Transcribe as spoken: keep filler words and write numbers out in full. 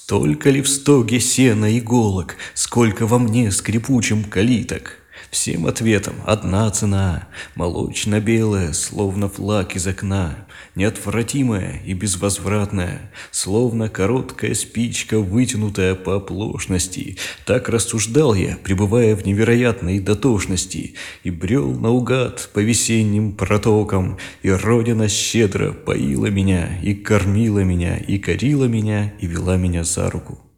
Столько ли в стоге сена иголок, сколько во мне скрипучим калиток? Всем ответом одна цена, молочно-белая, словно флаг из окна, неотвратимая и безвозвратная, словно короткая спичка, вытянутая по оплошности. Так рассуждал я, пребывая в невероятной дотошности, и брел наугад по весенним протокам, и Родина щедро поила меня, и кормила меня, и корила меня, и вела меня за руку.